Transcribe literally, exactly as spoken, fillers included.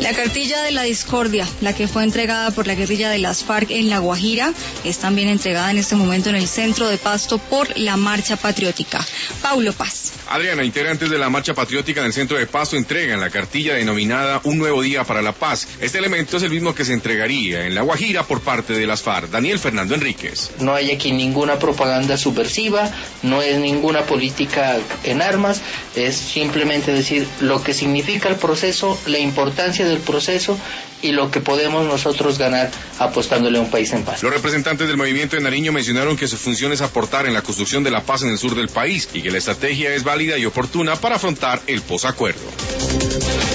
La cartilla de la discordia, la que fue entregada por la guerrilla de las FARC en La Guajira, es también entregada en este momento en el centro de Pasto por la Marcha Patriótica. Paulo Paz. Adriana, integrantes de la Marcha Patriótica en el centro de Pasto entregan la cartilla denominada Un Nuevo Día para la Paz. Este elemento es el mismo que se entregaría en La Guajira por parte de las FARC. Daniel Fernando Enríquez. No hay aquí ninguna propaganda subversiva, no es ninguna política en armas, es simplemente decir lo que significa el proceso, la importancia del proceso y lo que podemos nosotros ganar apostándole a un país en paz. Los representantes del movimiento de Nariño mencionaron que su función es aportar en la construcción de la paz en el sur del país y que la estrategia es válida y oportuna para afrontar el posacuerdo.